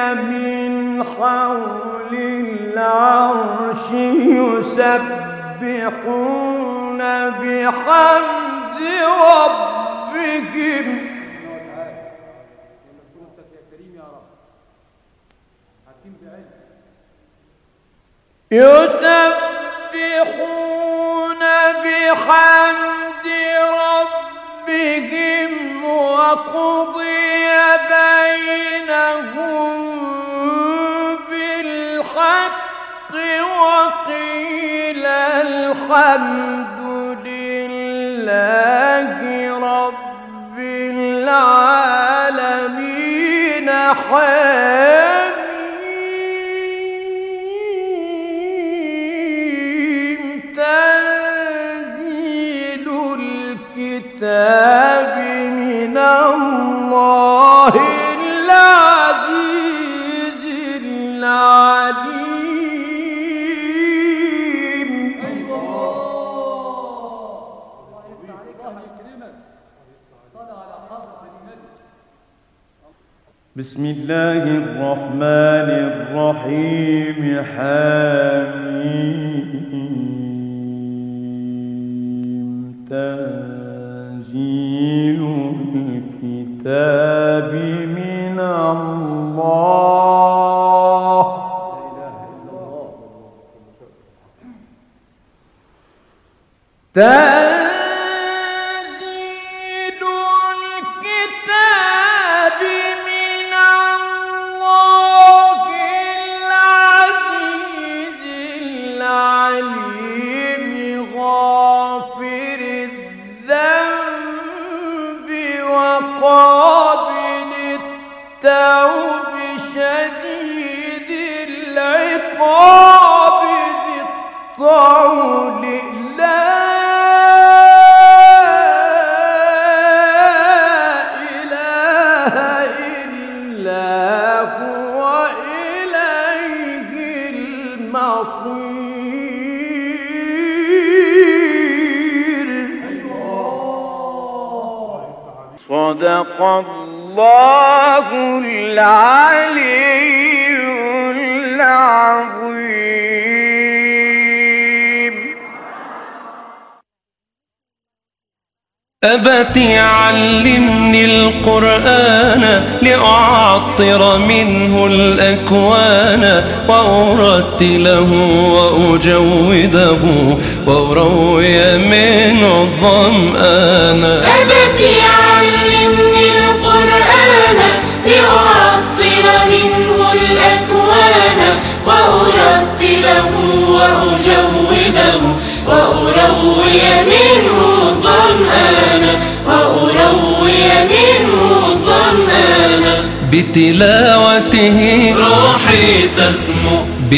من حول العرش يسبحون بحمد ربهم وقضي بينهم بالحق وقيل الحمد لله رب العالمين تنزيل الكتاب من الله العزيز العليم. بسم الله الرحمن الرحيم. حميم. تنزيل الكتاب من الله تنزيل الكتاب من الله العزيز العليم غافر الذنب وقابل التوب شديد العقاب ذي الطول لا إله إلا هو إليه المصير. صدق الله العلي العظيم. أبت علمني القرآن لأعطر منه الأكوان وأرتله وأجوده وأروي منه الظمآن. أبت علمني القرآن لأعطر منه الأكوان وأرتله وأجوده وأروي منه الظمآن وأروي منه الظمآن. بتلاوته روحي تسمو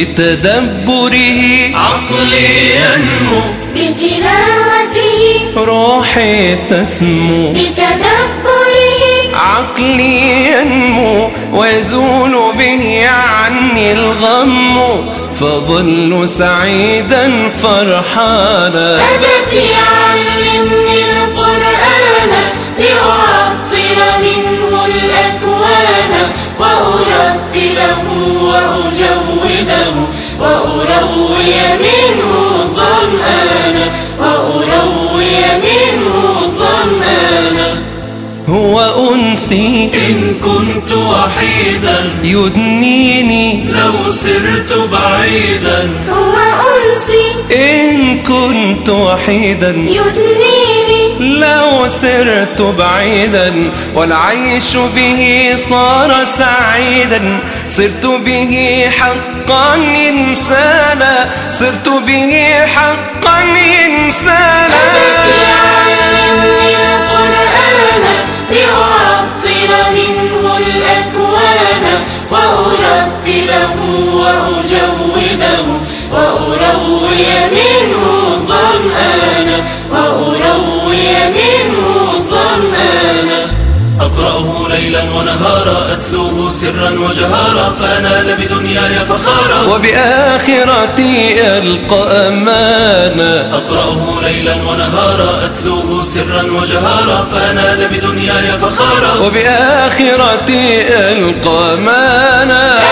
بتدبره عقلي ينمو. بتلاوته روحي تسمو بتدبره عقلي ينمو ويزول به عني الغم فظل سعيدا فرحانا. أبت علمني القرآن لأعطر منه الأكوان وأرتله وأجوده وأروي منه الظمآن وأروي منه الظمآن. هو أنسي إن كنت وحيدا يدنيني لو سرت بعيدا. هو أنسي إن كنت وحيدا يدنيني لو سرت بعيدا والعيش به صار سعيدا. صرت به حقا إنسانا صرت به حقا إنسانا. أبت علمني القرآن لأعطر منه الأكوان وأرتله وأجوده وأروي منه الظمآن وأروي منه الظمآن. أقرأه ليلا ونهارا أتلوه سرا وجهارا فأنال بدنياي فخارا وبآخرتي ألقى أمانا. أقرأه ليلا ونهارا أتلوه سرا وجهارا فأنال بدنياي فخارا وبآخرتي ألقى أمانا.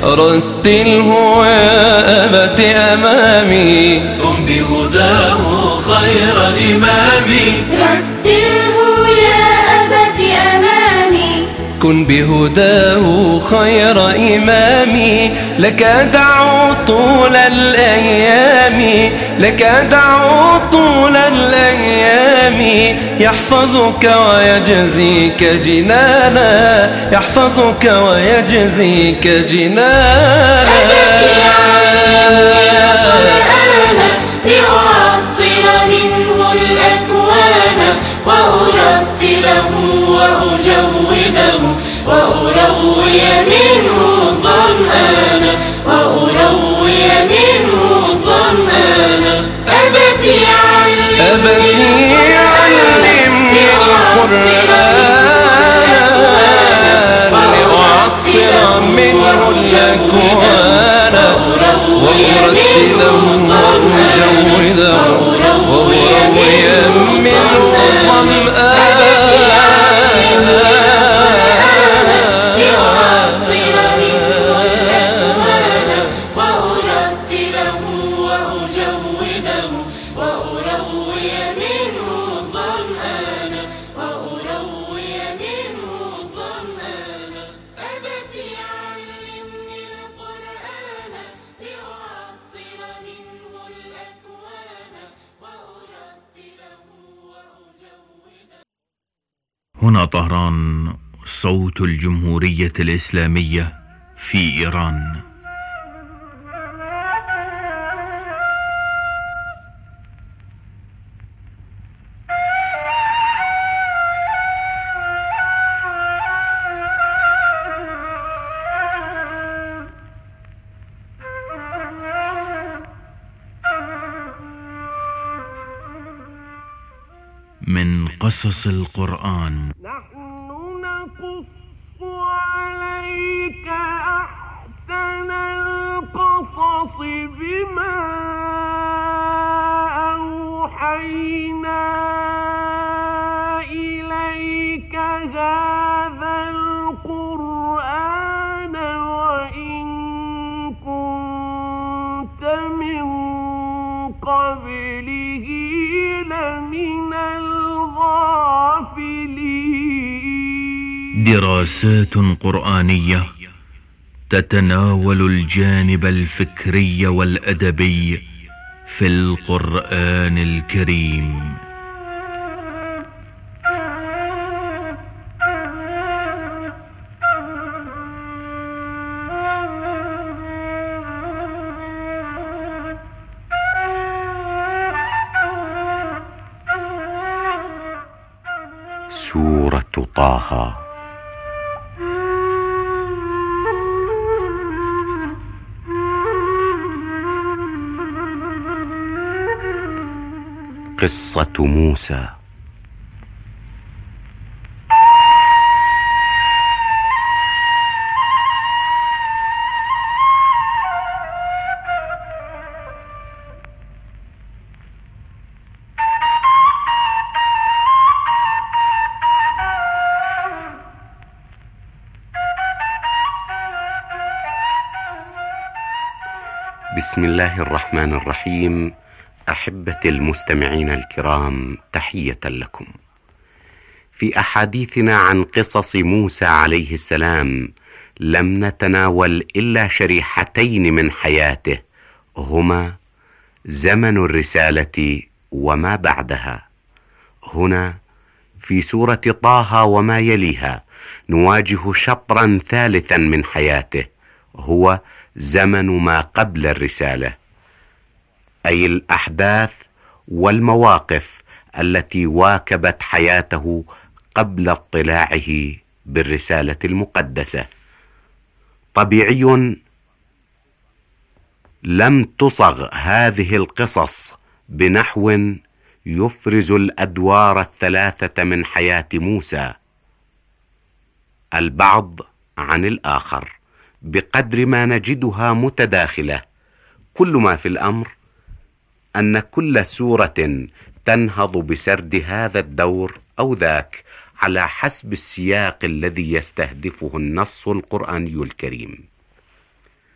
رتله يا أبت أمامي قم بهداه خير إمامي رتله يا أبت أمامي كن بهداه خير إمامي لك أدعو طول الأيام لك أدعو طول الأيام يحفظك ويجزيك جنانا يحفظك ويجزيك جنانا أبت علمني القرآن لأعطر منه الأكوان وأرتله وأجوده وأروي منه الظمآن وأروي منه الظمآن أبت علمني القرآن لأعطر منه الأكوان وأرتله وأجوده وأروي منه الظمآن هنا طهران، صوت الجمهورية الإسلامية في إيران. من قصص القرآن. نحن نقص عليك أحسن القصص بما أوحينا إليك هذا القرآن وإن كنت من قبله لمن دراسات قرآنية تتناول الجانب الفكري والأدبي في القرآن الكريم. سورة طه. قصة موسى. بسم الله الرحمن الرحيم. أحبتي المستمعين الكرام، تحية لكم. في أحاديثنا عن قصص موسى عليه السلام لم نتناول إلا شريحتين من حياته، هما زمن الرسالة وما بعدها. هنا في سورة طه وما يليها نواجه شطرا ثالثا من حياته، هو زمن ما قبل الرسالة، أي الأحداث والمواقف التي واكبت حياته قبل اطلاعه بالرسالة المقدسة. طبيعي لم تصغ هذه القصص بنحو يفرز الأدوار الثلاثة من حياة موسى البعض عن الآخر، بقدر ما نجدها متداخلة. كل ما في الأمر أن كل سورة تنهض بسرد هذا الدور أو ذاك على حسب السياق الذي يستهدفه النص القرآني الكريم.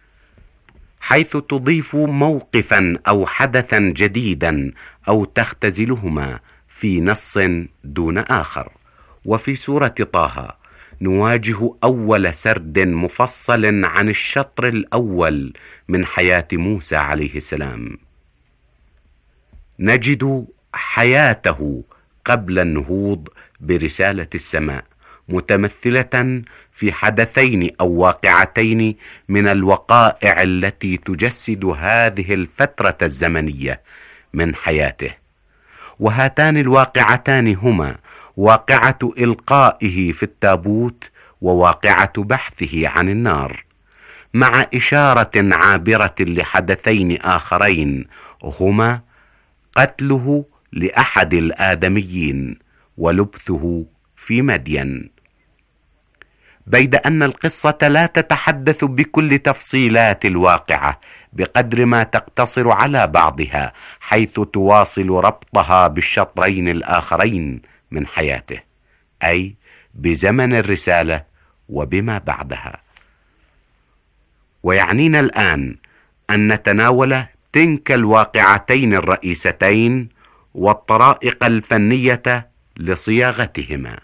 حيث تضيف موقفا أو حدثا جديدا أو تختزلهما في نص دون آخر. وفي سورة طه نواجه أول سرد مفصل عن الشطر الأول من حياة موسى عليه السلام. نجد حياته قبل النهوض برسالة السماء متمثلة في حدثين أو واقعتين من الوقائع التي تجسد هذه الفترة الزمنية من حياته. وهاتان الواقعتان هما واقعة إلقائه في التابوت وواقعة بحثه عن النار، مع إشارة عابرة لحدثين آخرين هما قتله لأحد الآدميين ولبثه في مدين. بيد أن القصة لا تتحدث بكل تفصيلات الواقعة بقدر ما تقتصر على بعضها، حيث تواصل ربطها بالشطرين الآخرين من حياته، أي بزمن الرسالة وبما بعدها. ويعنينا الآن أن نتناول تلك الواقعتين الرئيستين والطرائق الفنية لصياغتهما.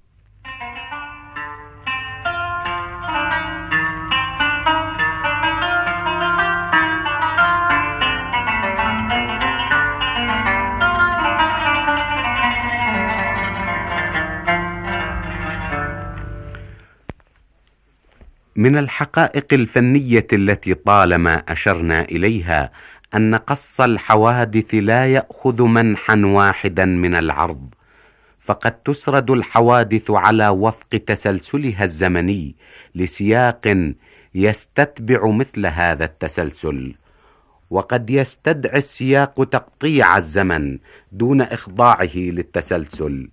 من الحقائق الفنية التي طالما أشرنا إليها أن قص الحوادث لا يأخذ منحا واحدا من العرض، فقد تسرد الحوادث على وفق تسلسلها الزمني لسياق يستتبع مثل هذا التسلسل. وقد يستدعي السياق تقطيع الزمن دون إخضاعه للتسلسل،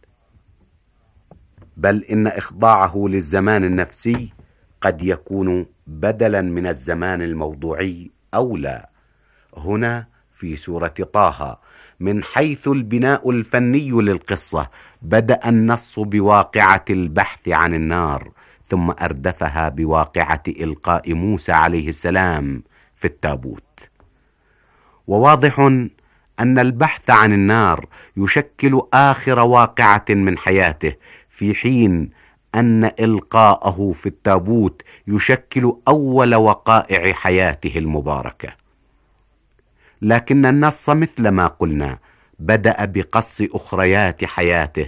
بل إن إخضاعه للزمان النفسي قد يكون بدلا من الزمان الموضوعي أولى. هنا في سورة طه من حيث البناء الفني للقصة بدأ النص بواقعة البحث عن النار، ثم أردفها بواقعة إلقاء موسى عليه السلام في التابوت. وواضح أن البحث عن النار يشكل آخر واقعة من حياته، في حين أن إلقاءه في التابوت يشكل أول وقائع حياته المباركة. لكن النص مثل ما قلنا بدأ بقص أخريات حياته،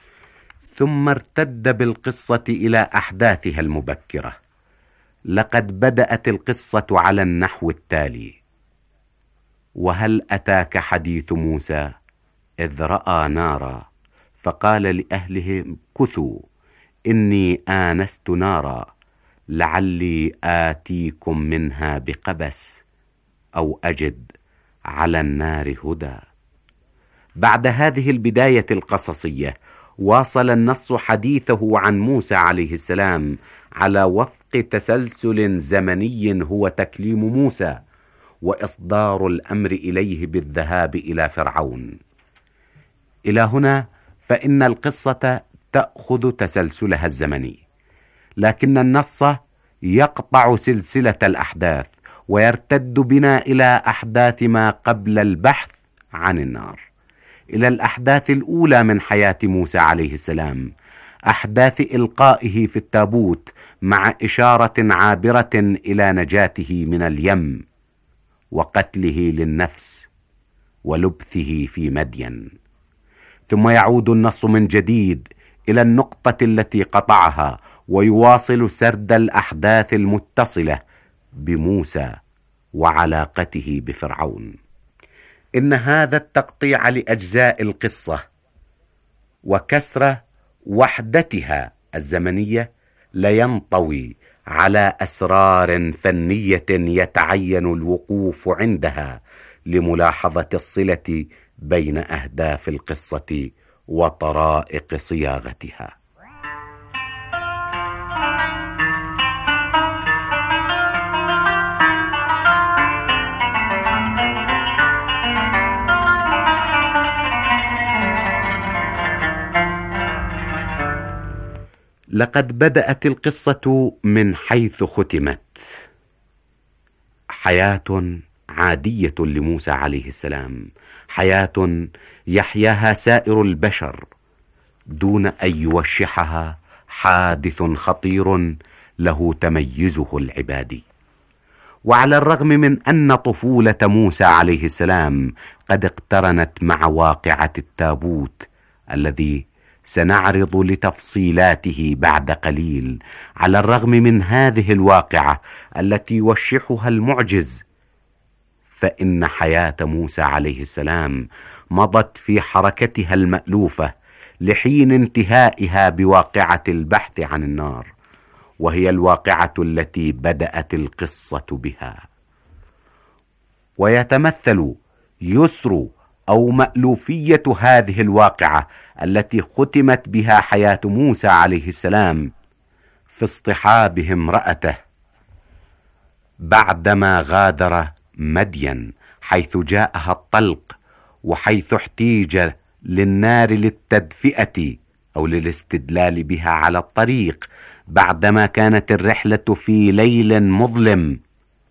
ثم ارتد بالقصة إلى أحداثها المبكرة. لقد بدأت القصة على النحو التالي: وهل أتاك حديث موسى إذ رأى نارا فقال لأهله امكثوا إني آنست نارا لعلي آتيكم منها بقبس أو أجد على النار هدى. بعد هذه البداية القصصية واصل النص حديثه عن موسى عليه السلام على وفق تسلسل زمني هو تكليم موسى وإصدار الأمر إليه بالذهاب إلى فرعون. إلى هنا فإن القصة تأخذ تسلسلها الزمني، لكن النص يقطع سلسلة الأحداث ويرتد بنا إلى أحداث ما قبل البحث عن النار، إلى الأحداث الأولى من حياة موسى عليه السلام، أحداث إلقائه في التابوت مع إشارة عابرة إلى نجاته من اليم وقتله للنفس ولبثه في مدين. ثم يعود النص من جديد إلى النقطة التي قطعها ويواصل سرد الأحداث المتصلة بموسى وعلاقته بفرعون. إن هذا التقطيع لأجزاء القصة وكسر وحدتها الزمنية لينطوي على أسرار فنية يتعين الوقوف عندها لملاحظة الصلة بين أهداف القصة وطرائق صياغتها. لقد بدأت القصة من حيث ختمت، حياة عادية لموسى عليه السلام، حياة يحياها سائر البشر دون أن يوشحها حادث خطير له تميزه العبادي. وعلى الرغم من أن طفولة موسى عليه السلام قد اقترنت مع واقعة التابوت الذي سنعرض لتفصيلاته بعد قليل، على الرغم من هذه الواقعة التي يوشحها المعجز، فإن حياة موسى عليه السلام مضت في حركتها المألوفة لحين انتهائها بواقعة البحث عن النار، وهي الواقعة التي بدأت القصة بها. ويتمثل يسر أو مألوفية هذه الواقعة التي ختمت بها حياة موسى عليه السلام في اصطحابه امرأته بعدما غادر مدين، حيث جاءها الطلق، وحيث احتيج للنار للتدفئة أو للاستدلال بها على الطريق بعدما كانت الرحلة في ليل مظلم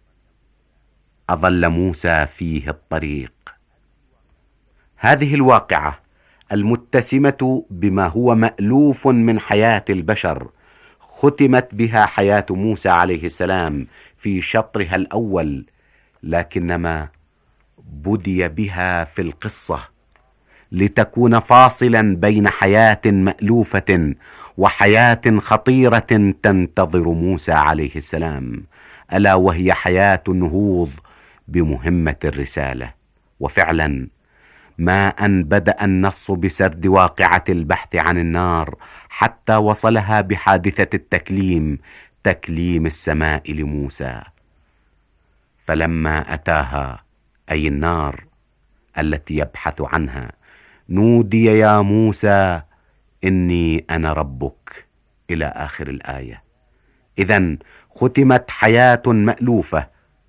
أظل موسى فيه الطريق. هذه الواقعة المتسمة بما هو مألوف من حياة البشر ختمت بها حياة موسى عليه السلام في شطرها الأول، لكنما بدي بها في القصة لتكون فاصلا بين حياة مألوفة وحياة خطيرة تنتظر موسى عليه السلام، ألا وهي حياة النهوض بمهمة الرسالة. وفعلا ما أن بدأ النص بسرد واقعة البحث عن النار حتى وصلها بحادثة التكليم، تكليم السماء لموسى. فلما أتاها أي النار التي يبحث عنها نودي يا موسى إني أنا ربك إلى آخر الآية. إذن ختمت حياة مألوفة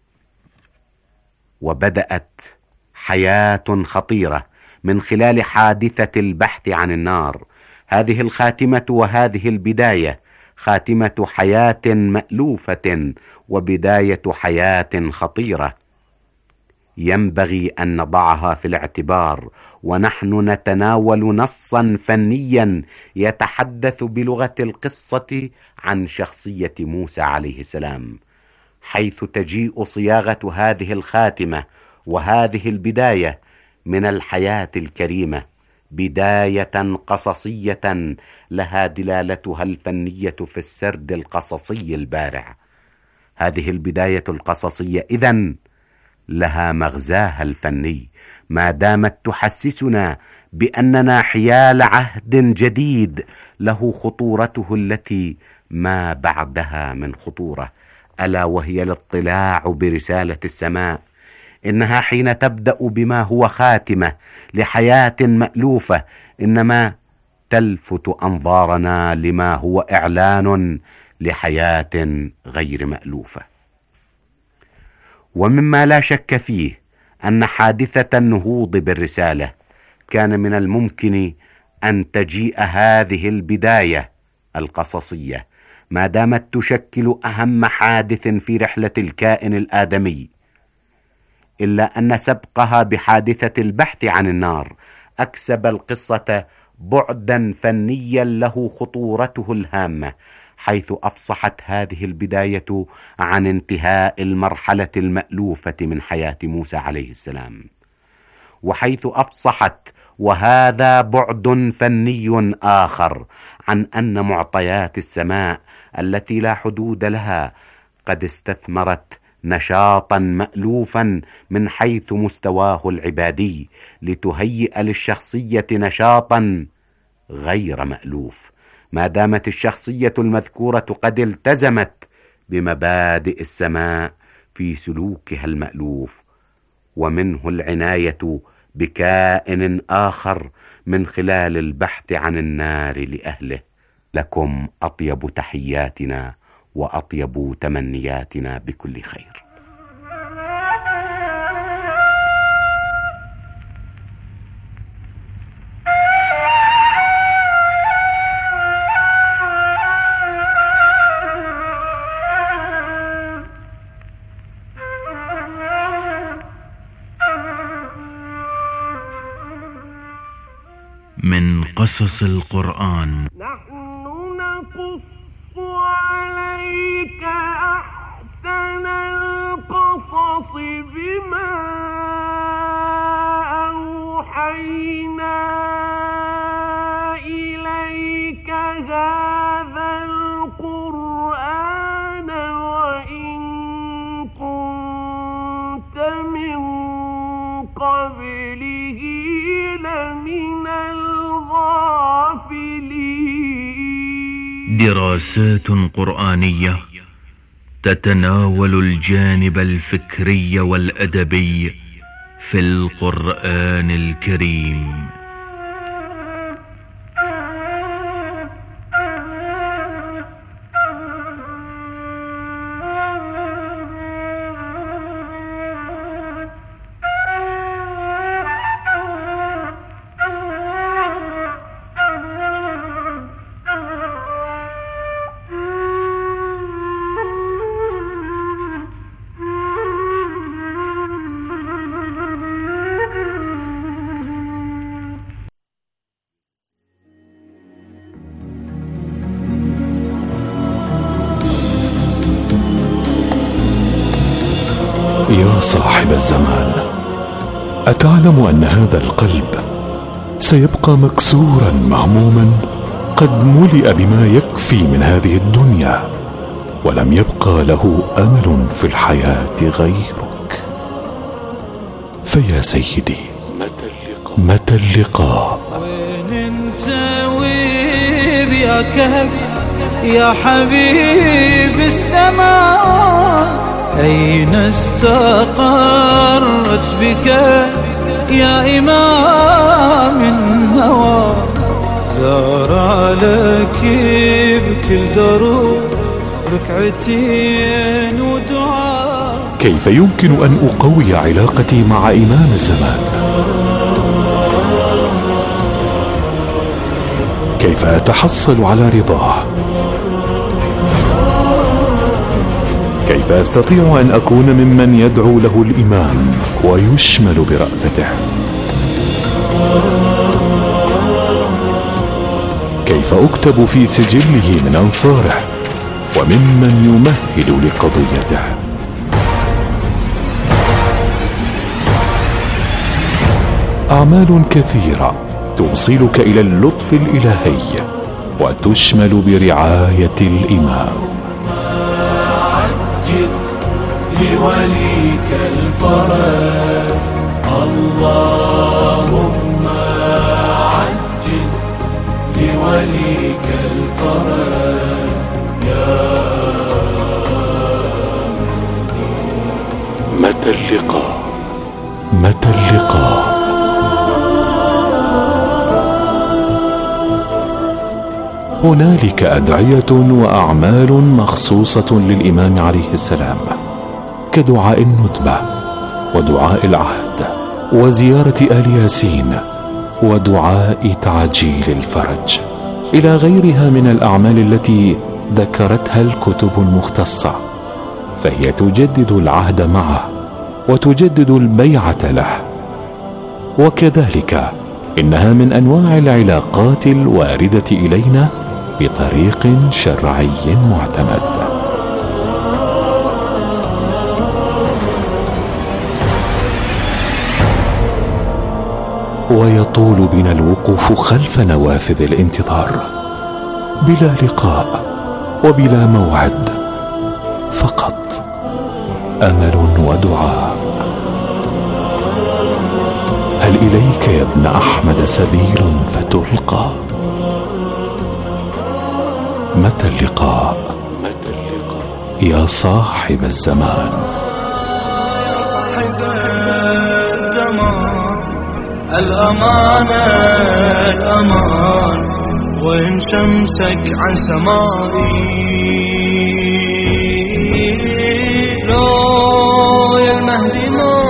وبدأت حياة خطيرة من خلال حادثة البحث عن النار. هذه الخاتمة وهذه البداية خاتمة حياة مألوفة وبداية حياة خطيرة ينبغي أن نضعها في الاعتبار ونحن نتناول نصا فنيا يتحدث بلغة القصة عن شخصية موسى عليه السلام، حيث تجيء صياغة هذه الخاتمة وهذه البداية من الحياة الكريمة، بداية قصصية لها دلالتها الفنية في السرد القصصي البارع. هذه البداية القصصية إذن لها مغزاها الفني، ما دامت تحسسنا بأننا حيال عهد جديد له خطورته التي ما بعدها من خطورة، ألا وهي الاطلاع برسالة السماء. إنها حين تبدأ بما هو خاتمة لحياة مألوفة إنما تلفت أنظارنا لما هو إعلان لحياة غير مألوفة. ومما لا شك فيه أن حادثة النهوض بالرسالة كان من الممكن أن تجيء هذه البداية القصصية ما دامت تشكل أهم حادث في رحلة الكائن الآدمي، إلا أن سبقها بحادثة البحث عن النار أكسب القصة بعدا فنيا له خطورته الهامة، حيث أفصحت هذه البداية عن انتهاء المرحلة المألوفة من حياة موسى عليه السلام، وحيث أفصحت وهذا بعد فني آخر عن أن معطيات السماء التي لا حدود لها قد استثمرت نشاطا مألوفا من حيث مستواه العبادي لتهيئ للشخصية نشاطا غير مألوف، ما دامت الشخصية المذكورة قد التزمت بمبادئ السماء في سلوكها المألوف، ومنه العناية بكائن آخر من خلال البحث عن النار لأهله. لكم أطيب تحياتنا وأطيب تمنياتنا بكل خير. قصص القرآن. نحن نقص عليك أحسن القصص بما أوحينا إليك هذا القرآن وإن كنت من قبله لمن الغافلين. دراسات قرآنية تتناول الجانب الفكري والأدبي في القرآن الكريم. يا صاحب الزمان، أتعلم أن هذا القلب سيبقى مكسورا مهموما قد ملئ بما يكفي من هذه الدنيا ولم يبقى له أمل في الحياة غيرك؟ فيا سيدي، متى اللقاء؟ وين انت ويب يا كهف يا حبيب السماء؟ أين استقرت بك يا إمام النوى؟ زار لك بكل دروب ركعتين ودعاء. كيف يمكن أن أقوي علاقتي مع إمام الزمان؟ كيف أتحصل على رضاه؟ كيف أستطيع أن أكون ممن يدعو له الإمام ويشمل برأفته؟ كيف أكتب في سجله من أنصاره وممن يمهد لقضيته؟ أعمال كثيرة توصلك إلى اللطف الإلهي وتشمل برعاية الإمام. لوليك الفرج اللهم عجل لوليك الفرج يا متى اللقاء؟ متى اللقاء؟ هنالك أدعية وأعمال مخصوصة للإمام عليه السلام، كدعاء الندبة ودعاء العهد وزيارة آل ياسين ودعاء تعجيل الفرج، إلى غيرها من الأعمال التي ذكرتها الكتب المختصة، فهي تجدد العهد معه وتجدد البيعة له. وكذلك إنها من أنواع العلاقات الواردة إلينا بطريق شرعي معتمد. ويطول بنا الوقوف خلف نوافذ الانتظار بلا لقاء وبلا موعد، فقط أمل ودعاء. هل إليك يا ابن أحمد سبيل فتلقى؟ متى اللقاء؟ يا صاحب الزمان. الأمان الأمان وإن شمسك عن سمائي، لو يا المهدي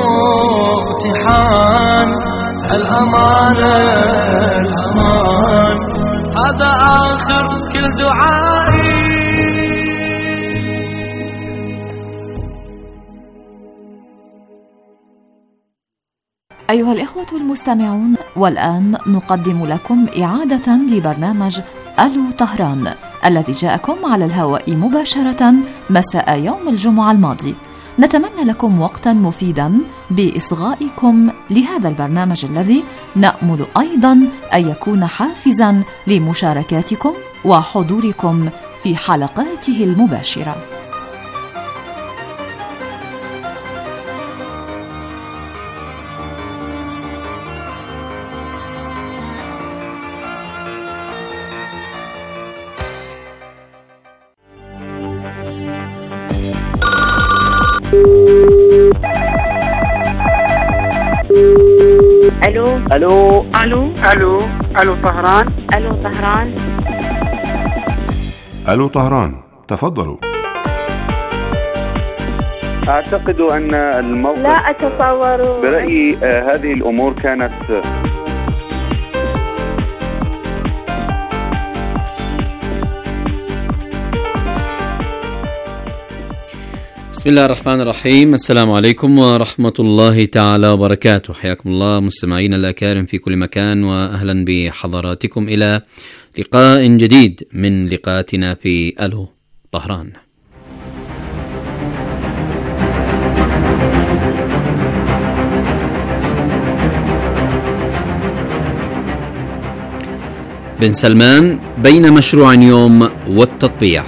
امتحان. الأمان الأمان هذا آخر كل دعائي. أيها الإخوة المستمعون، والآن نقدم لكم إعادة لبرنامج ألو طهران الذي جاءكم على الهواء مباشرة مساء يوم الجمعة الماضي. نتمنى لكم وقتا مفيدا بإصغائكم لهذا البرنامج الذي نأمل أيضا أن يكون حافزا لمشاركاتكم وحضوركم في حلقاته المباشرة. الو الو الو الو الو طهران. الو طهران. الو طهران، تفضلوا. اعتقد ان الموقف، لا اتصور، برأيي هذه الامور كانت بسم الله الرحمن الرحيم. السلام عليكم ورحمة الله تعالى وبركاته. حياكم الله مستمعين الأكارم في كل مكان، وأهلا بحضراتكم إلى لقاء جديد من لقاءاتنا في ألو طهران. بن سلمان بين مشروع يوم والتطبيع.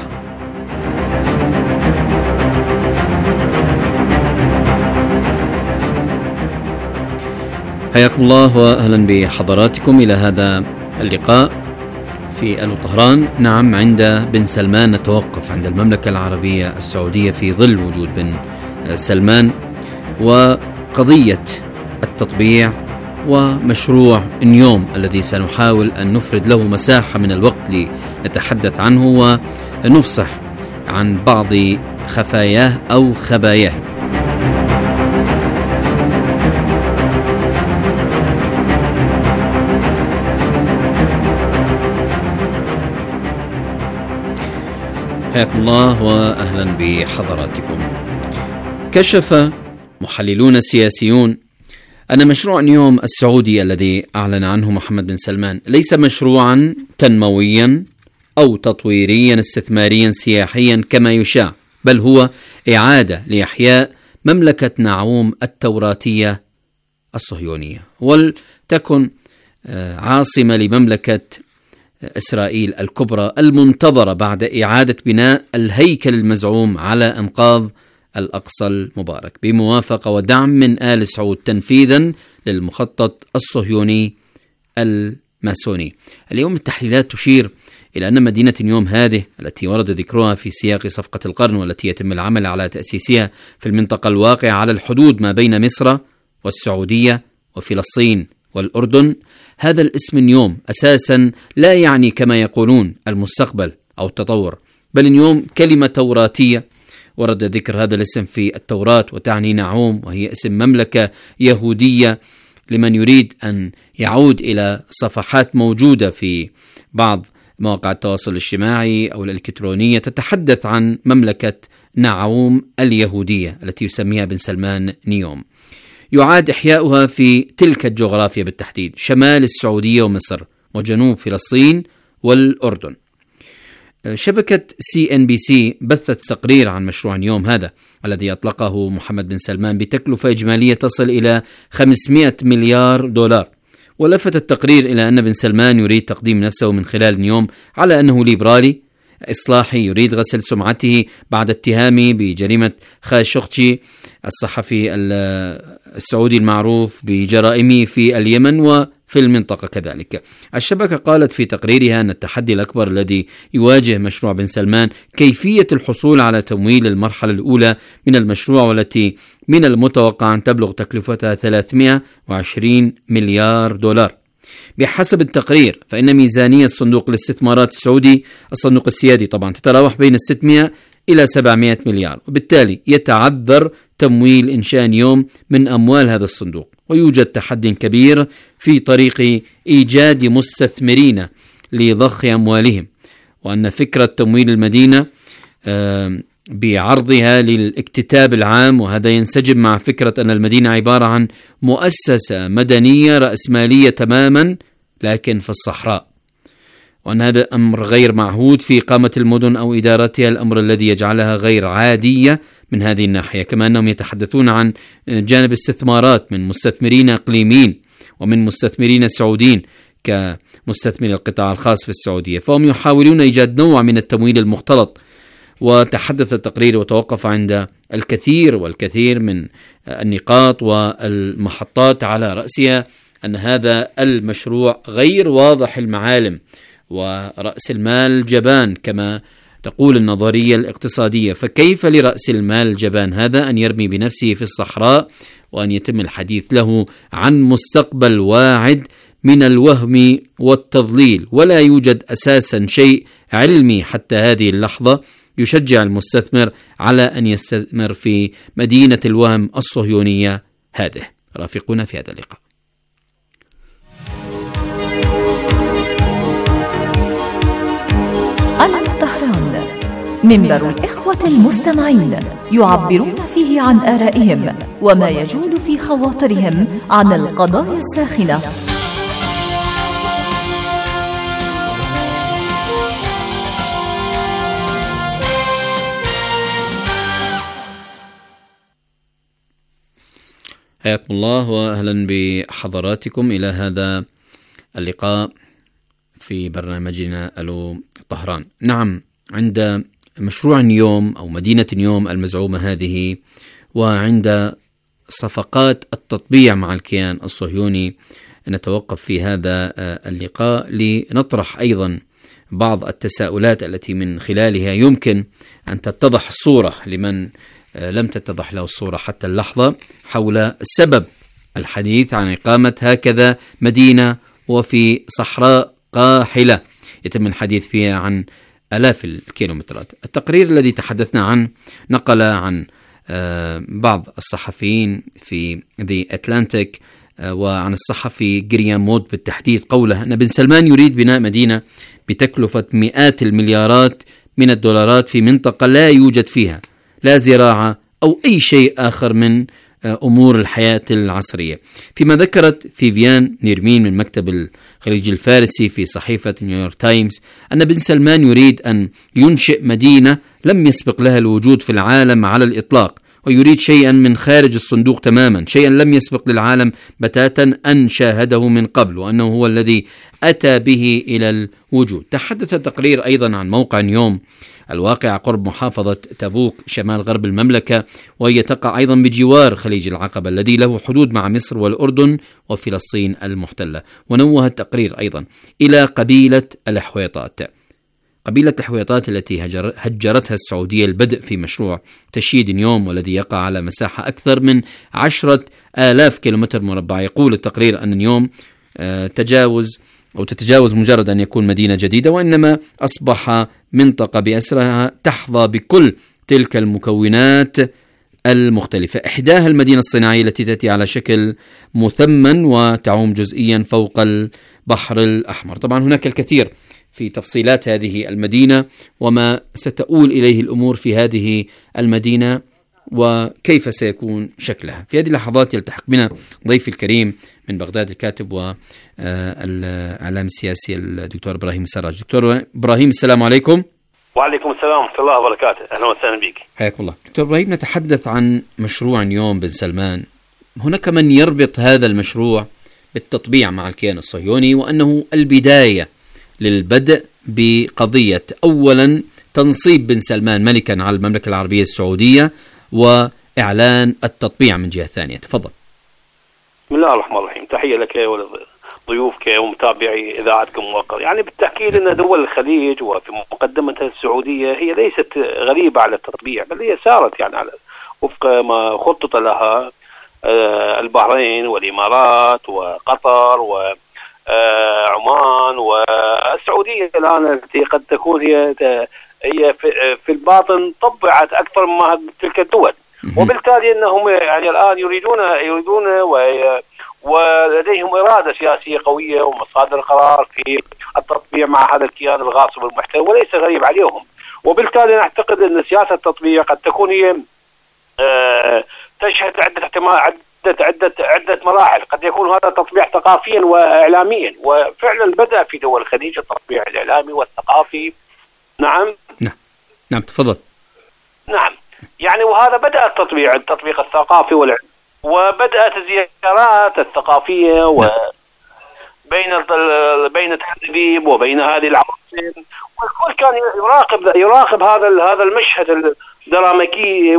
حياكم الله وأهلا بحضراتكم إلى هذا اللقاء في ألو طهران. نعم، عند بن سلمان نتوقف، عند المملكة العربية السعودية في ظل وجود بن سلمان وقضية التطبيع ومشروع نيوم الذي سنحاول أن نفرد له مساحة من الوقت لنتحدث عنه ونفصح عن بعض خفاياه أو خباياه. حياكم الله وأهلا بحضراتكم. كشف محللون سياسيون أن مشروع نيوم السعودي الذي أعلن عنه محمد بن سلمان ليس مشروعا تنمويا أو تطويريا استثماريا سياحيا كما يشاع، بل هو إعادة لإحياء مملكة نعوم التوراتية الصهيونية، ولتكن عاصمة لمملكة إسرائيل الكبرى المنتظرة بعد إعادة بناء الهيكل المزعوم على أنقاض الأقصى المبارك، بموافقة ودعم من آل سعود تنفيذا للمخطط الصهيوني الماسوني. اليوم التحليلات تشير إلى أن مدينة نيوم هذه التي ورد ذكرها في سياق صفقة القرن، والتي يتم العمل على تأسيسها في المنطقة الواقعة على الحدود ما بين مصر والسعودية وفلسطين والأردن، هذا الاسم نيوم أساسا لا يعني كما يقولون المستقبل أو التطور، بل نيوم كلمة توراتية ورد ذكر هذا الاسم في التوراة، وتعني نعوم، وهي اسم مملكة يهودية لمن يريد أن يعود إلى صفحات موجودة في بعض مواقع التواصل الاجتماعي أو الإلكترونية تتحدث عن مملكة نعوم اليهودية التي يسميها بن سلمان نيوم. يعاد إحياؤها في تلك الجغرافيا بالتحديد، شمال السعودية ومصر وجنوب فلسطين والأردن. شبكة CNBC بثت تقرير عن مشروع نيوم هذا الذي أطلقه محمد بن سلمان بتكلفة إجمالية تصل إلى 500 مليار دولار. ولفت التقرير إلى أن بن سلمان يريد تقديم نفسه من خلال نيوم على أنه ليبرالي إصلاحي يريد غسل سمعته بعد اتهامه بجريمة خاشقجي الصحفي السعودي المعروف بجرائمه في اليمن وفي المنطقة كذلك. الشبكة قالت في تقريرها أن التحدي الأكبر الذي يواجه مشروع بن سلمان كيفية الحصول على تمويل المرحلة الأولى من المشروع، والتي من المتوقع أن تبلغ تكلفتها 320 مليار دولار. بحسب التقرير فإن ميزانية صندوق الاستثمارات السعودي، الصندوق السيادي طبعا، تتراوح بين 600 إلى 700 مليار، وبالتالي يتعذر تمويل إنشاء نيوم من أموال هذا الصندوق، ويوجد تحدي كبير في طريق إيجاد مستثمرين لضخ أموالهم، وأن فكرة تمويل المدينة بعرضها للاكتتاب العام، وهذا ينسجم مع فكرة أن المدينة عبارة عن مؤسسة مدنية رأسمالية تماما لكن في الصحراء، وأن هذا أمر غير معهود في إقامة المدن أو إدارتها، الأمر الذي يجعلها غير عادية من هذه الناحية. كما أنهم يتحدثون عن جانب استثمارات من مستثمرين إقليميين ومن مستثمرين سعوديين كمستثمر القطاع الخاص في السعودية، فهم يحاولون إيجاد نوع من التمويل المختلط. وتحدث التقرير وتوقف عند الكثير من النقاط والمحطات، على رأسها أن هذا المشروع غير واضح المعالم، ورأس المال جبان كما تقول النظرية الاقتصادية. فكيف لرأس المال جبان هذا أن يرمي بنفسه في الصحراء وأن يتم الحديث له عن مستقبل واعد من الوهم والتضليل، ولا يوجد أساسا شيء علمي حتى هذه اللحظة يشجع المستثمر على أن يستثمر في مدينة الوهم الصهيونية هذه. رافقونا في هذا اللقاء. طهران، منبر الإخوة المستمعين يعبرون فيه عن آرائهم وما يجول في خواطرهم عن القضايا الساخنة. حياكم الله وأهلا بحضراتكم إلى هذا اللقاء في برنامجنا ألو طهران. نعم، عند مشروع نيوم أو مدينة نيوم المزعومة هذه، وعند صفقات التطبيع مع الكيان الصهيوني، نتوقف في هذا اللقاء لنطرح أيضا بعض التساؤلات التي من خلالها يمكن أن تتضح الصورة لمن لم تتضح له الصورة حتى اللحظة حول سبب الحديث عن إقامة هكذا مدينة وفي صحراء قاحلة يتم الحديث فيها عن آلاف الكيلومترات. التقرير الذي تحدثنا عنه نقل عن بعض الصحفيين في The Atlantic وعن الصحفي جريام مود بالتحديد قوله أن بن سلمان يريد بناء مدينة بتكلفة مئات المليارات من الدولارات في منطقة لا يوجد فيها لا زراعة أو أي شيء آخر من أمور الحياة العصرية. فيما ذكرت فيفيان نيرمين من مكتب الخليج الفارسي في صحيفة نيويورك تايمز أن بن سلمان يريد أن ينشئ مدينة لم يسبق لها الوجود في العالم على الإطلاق، ويريد شيئا من خارج الصندوق تماما، شيئا لم يسبق للعالم بتاتا أن شاهده من قبل، وأنه هو الذي أتى به إلى الوجود. تحدث التقرير أيضا عن موقع نيوم الواقع قرب محافظة تبوك شمال غرب المملكة، وهي تقع أيضا بجوار خليج العقبة الذي له حدود مع مصر والأردن وفلسطين المحتلة. ونوه التقرير أيضا إلى قبيلة الحويطات، قبيلة الحويطات التي هجرتها السعودية البدء في مشروع تشييد نيوم، والذي يقع على مساحة أكثر من 10,000 كيلومتر مربع. يقول التقرير أن نيوم تتجاوز مجرد أن يكون مدينة جديدة، وإنما أصبح منطقة بأسرها تحظى بكل تلك المكونات المختلفة. إحداها المدينة الصناعية التي تأتي على شكل مثمن وتعوم جزئيا فوق البحر الأحمر. طبعا هناك الكثير في تفصيلات هذه المدينة وما ستؤول إليه الأمور في هذه المدينة وكيف سيكون شكلها. في هذه اللحظات يلتحق بنا ضيفي الكريم من بغداد الكاتب والإعلام السياسي الدكتور إبراهيم السراج. دكتور إبراهيم السلام عليكم. وعليكم السلام ورحمة الله وبركاته. أهلا وسهلا بك. حياكم الله. دكتور إبراهيم، نتحدث عن مشروع نيوم بن سلمان. هناك من يربط هذا المشروع بالتطبيع مع الكيان الصهيوني، وأنه البداية للبدء بقضية أولا تنصيب بن سلمان ملكا على المملكة العربية السعودية وإعلان التطبيع من جهة ثانية. تفضل. بسم الله الرحمن الرحيم. تحية لك ولضيوفك ومتابعي إذاعتكم موقر. يعني بالتأكيد أن دول الخليج وفي مقدمتها السعودية هي ليست غريبة على التطبيع، بل هي سارت يعني على وفق ما خطط لها البحرين والإمارات وقطر وعمان والسعودية الآن التي قد تكون هي في الباطن طبعت أكثر من تلك الدول، وبالتالي أنهم يعني الآن يريدون ولديهم إرادة سياسية قوية ومصادر قرار في التطبيع مع هذا الكيان الغاصب المحتل، وليس غريب عليهم. وبالتالي نعتقد أن سياسة التطبيع قد تكون هي تشهد عدة مراحل. قد يكون هذا تطبيع ثقافيا وإعلاميا، وفعلا بدأ في دول الخليج التطبيع الإعلامي والثقافي. نعم تفضل. نعم يعني وهذا بدأ التطبيق الثقافي وبدأت الزيارات الثقافية بين التدريب وبين هذه العواصم، والكل كان يراقب هذا المشهد الدراماتيكي،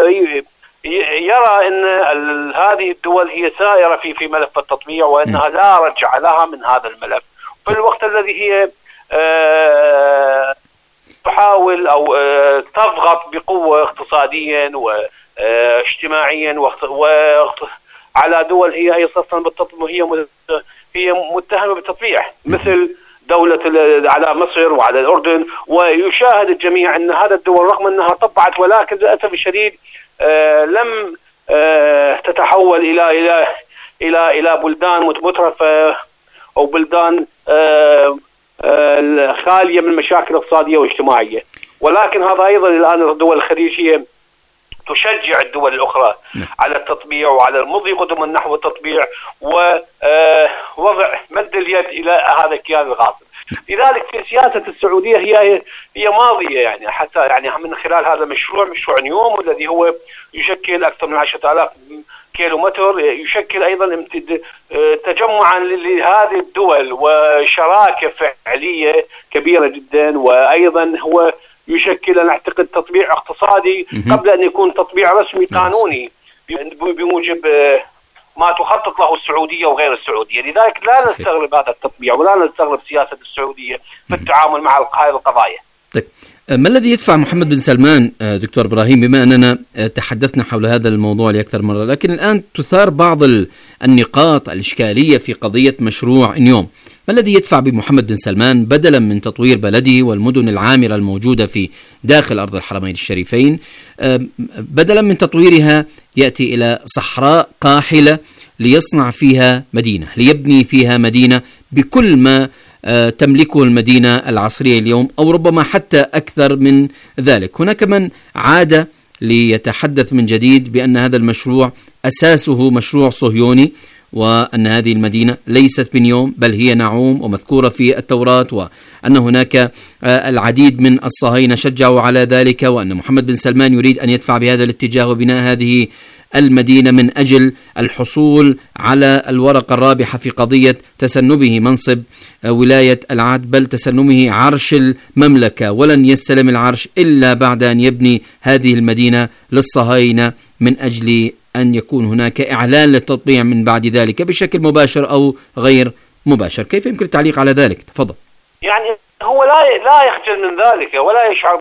ويرى ان هذه الدول هي سائرة في ملف التطبيع، وانها لا رجع لها من هذا الملف في الوقت الذي هي تحاول أو تضغط بقوة اقتصاديا واجتماعيا على دول هي أصلا هي متهمة بالتطبيع، مثل دولة على مصر وعلى الأردن. ويشاهد الجميع أن هذا الدول رغم أنها طبعت، ولكن للأسف الشديد لم تتحول إلى بلدان مترفة أو بلدان خالية من مشاكل اقتصادية واجتماعية. ولكن هذا أيضا الآن الدول الخليجية تشجع الدول الأخرى على التطبيع وعلى المضي قدما نحو التطبيع ووضع مد اليد إلى هذا الكيان الغاصب. لذلك في سياسة السعودية هي ماضية، يعني حتى يعني من خلال هذا مشروع نيوم الذي هو يشكل أكثر من 10,000 كيلومتر، يشكل أيضا تجمعا لهذه الدول وشراكة فعلية كبيرة جدا، وأيضا هو يشكل أنا أعتقد تطبيع اقتصادي قبل أن يكون تطبيع رسمي قانوني بموجب ما تخطط له السعودية وغير السعودية. لذلك لا نستغرب هذا التطبيع ولا نستغرب سياسة السعودية في التعامل مع هذه القضايا. طيب ما الذي يدفع محمد بن سلمان دكتور إبراهيم، بما أننا تحدثنا حول هذا الموضوع لأكثر مرة، لكن الآن تثار بعض النقاط الإشكالية في قضية مشروع نيوم، ما الذي يدفع بمحمد بن سلمان بدلا من تطوير بلده والمدن العامرة الموجودة في داخل أرض الحرمين الشريفين، بدلا من تطويرها يأتي إلى صحراء قاحلة ليصنع فيها مدينة، ليبني فيها مدينة بكل ما تملكه المدينة العصرية اليوم، أو ربما حتى أكثر من ذلك. هناك من عاد ليتحدث من جديد بأن هذا المشروع أساسه مشروع صهيوني، وأن هذه المدينة ليست بنيوم بل هي نعوم ومذكورة في التوراة، وأن هناك العديد من الصهاينة شجعوا على ذلك، وأن محمد بن سلمان يريد أن يدفع بهذا الاتجاه وبناء هذه المدينة من أجل الحصول على الورقة الرابحة في قضية تسنبه منصب ولاية العهد، بل تسنمه عرش المملكة، ولن يستلم العرش إلا بعد أن يبني هذه المدينة للصهاينة من أجل أن يكون هناك إعلان للتطبيع من بعد ذلك بشكل مباشر أو غير مباشر. كيف يمكن التعليق على ذلك؟ تفضل. يعني هو لا يخجل من ذلك ولا يشعر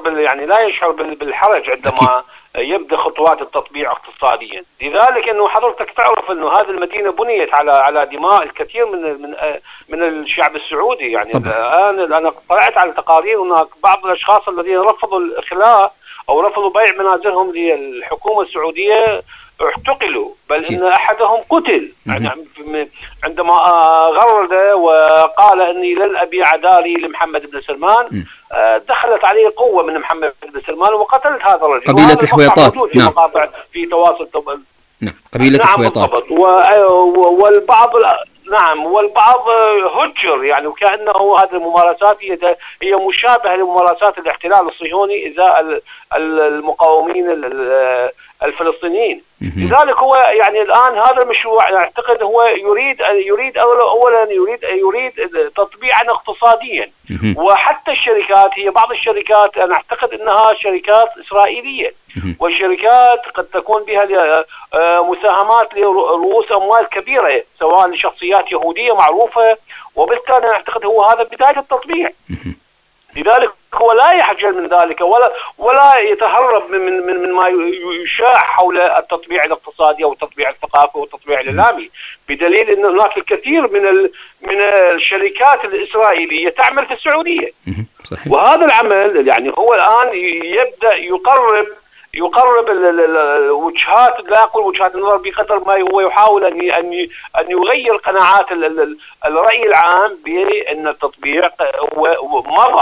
بالحرج عندما يبدأ خطوات التطبيع اقتصاديا. لذلك انه حضرتك تعرف انه هذه المدينة بنيت على دماء الكثير من الشعب السعودي. يعني الآن انا طلعت على تقارير هناك بعض الاشخاص الذين رفضوا الاخلاء او رفضوا بيع منازلهم للحكومة السعودية اعتقلوا، بل ان احدهم قتل عندما غرد وقال اني لن ابيع داري لمحمد بن سلمان. دخلت عليه قوة من محمد بن سلمان وقتلت هذا الرجل. قبيلة الحويطات. في مقاطع في تواصل. قبيلة الحويطات. والبعض هجر، يعني وكأنه هذه الممارسات هي مشابهة لممارسات الاحتلال الصهيوني إزاء المقاومين الفلسطينيين. لذلك هو يعني الآن هذا المشروع أعتقد هو يريد أولا يريد تطبيعا اقتصاديا، وحتى الشركات هي بعض الشركات أنا أعتقد أنها شركات إسرائيلية، والشركات قد تكون بها مساهمات لرؤوس أموال كبيرة سواء لشخصيات يهودية معروفة، وبالتالي أعتقد هو هذا بداية التطبيع. لذلك هو لا يحجل من ذلك ولا يتهرب من ما يشاع حول التطبيع الاقتصادي او التطبيع الثقافي والتطبيع الاعلامي، بدليل ان هناك الكثير من الشركات الاسرائيليه تعمل في السعوديه. صحيح. وهذا العمل يعني هو الان يبدا يقرب الوجهات، لا أقول وجهات النظر، بقدر ما هو يحاول أن يغير قناعات الرأي العام بأن التطبيع هو مضى